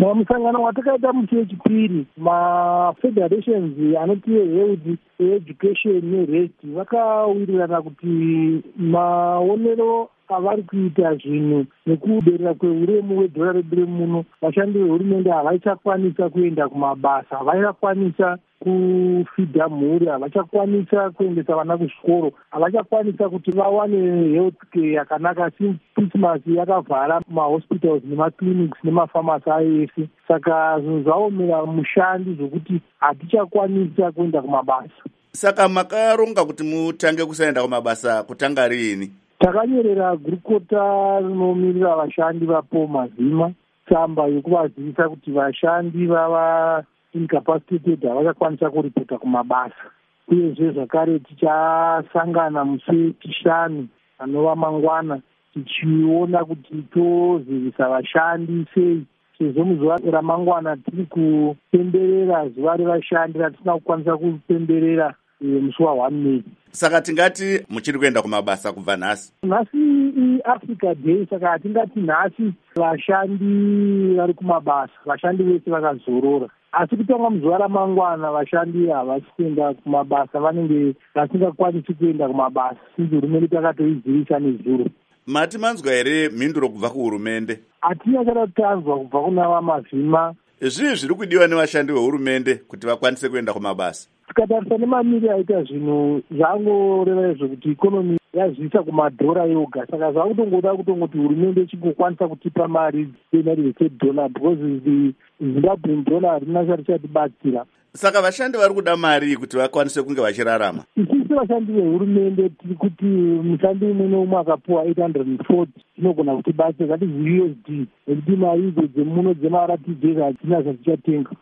musangano watakaita musi wechipiri mafederations anoti health, education nerest vakawirirana kuti maonero avari kuita zvinhu nekuderera kweuremu hwedhora redu remuno, vashandi vehurumende havachakwanisa kuenda kumabasa, havachakwanisa kufidha mhuri, havachakwanisa kuendesa vana kuzvikoro, havachakwanisa kuti vawane health care yakanaka since Christmas yakavhara mahospitals nemaclinics nemafamasi ayo ese. Saka zvinhu zvaomera mushandi zvokuti hatichakwanisa kuenda kumabasa. Saka makaronga kuti mutange kusaenda kumabasa kutanga riini? Takanyorera gurukota rinomirira vashandi vapo mazima tsamba yekuvazivisa kuti vashandi vava incapacitated havachakwanisa kuripota kumabasa. Uyezve zvakare tichasangana musi wechishanu anova mangwana tichiona kuti tozivisa vashandi sei, sezvo muzuva ramangwana tiri kupemberera zuva revashandi ratisina kukwanisa kupemberera musi wa1 May. Saka tingati muchiri kuenda kumabasa kubva nhasi? Nhasi iAfrica Day, saka hatingati nhasi vashandi vari kumabasa, vashandi vese vakazorora. Asi kutanga muzuva ramangwana vashandi havasi kuenda kumabasa, vanenge vasingakwanisi kuenda kumabasa since hurumende takatoizivisa nezuro. Mati manzwa here mhinduro kubva kuhurumende? Hatina chada tanzwa kubva kuna vamazvima. Zvii zviri kudiwa nevashandi vehurumende kuti vakwanise kuenda kumabasa? Tikatarisa nemaniri aita zvinhu zvangoreva izvo kuti ikonomi yazvisa kumadhora yoga, saka zvakutongoda kutongoti hurumende ichingokwanisa kutipa mari yeUnited States dollar because the Zimbabwean dollar harina charichatibatsira. Saka vashandi vari kuda mari kuti vakwanise kunge vachirarama. Isisi vashandi vehurumende tiri kuti mushandi umwe neumwe akapuwa 840 inogona kutibatsira, that is USD, nekuti mari idzo dzemuno dzemaRTJ hadzina zvatichatenga.